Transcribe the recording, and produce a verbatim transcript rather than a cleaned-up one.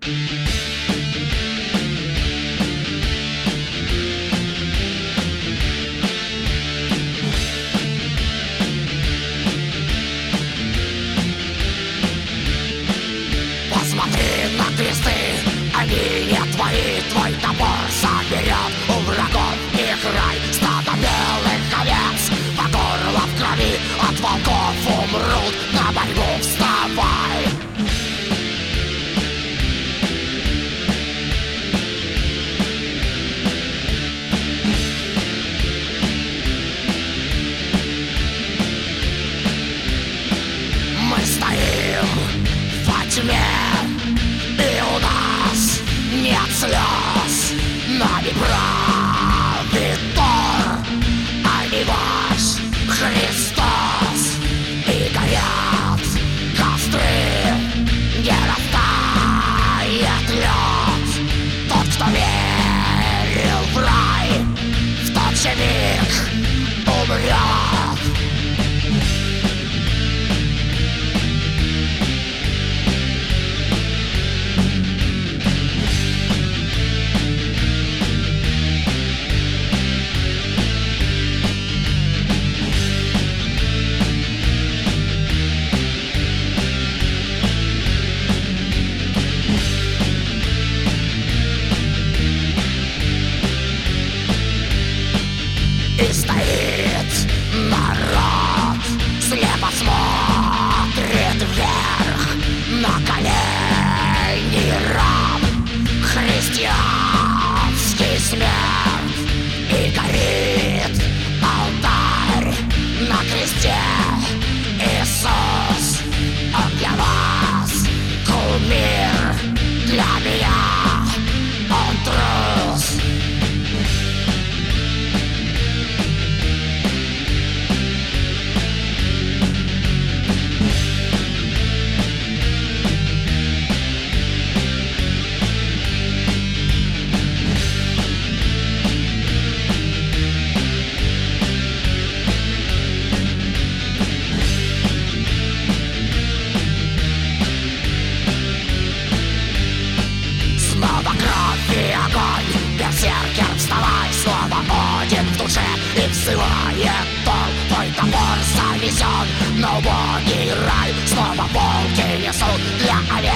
Посмотри на кресты, они не твои. Твой топор соберет у врагов их рай. Стадо белых овец по горло в крови, от волков умрут, на борьбу вставай. Мы стоим во тьме, и у нас нет слез. Нами правит Тор, а не ваш Христос. И горят костры, не растает лед. Тот, кто верил в рай, в тот же миг умрет. И стоит народ, слепо смотрит вверх. На колени раб, христианский смерть. И горит алтарь на кресте. Иисус, Он для вас кумир, для меня Он трус. Снова кровь и огонь, берсеркер, вставай. Снова Один в душе и взывает Тор. Твой топор занесен на убогий рай. Снова волки несут для овец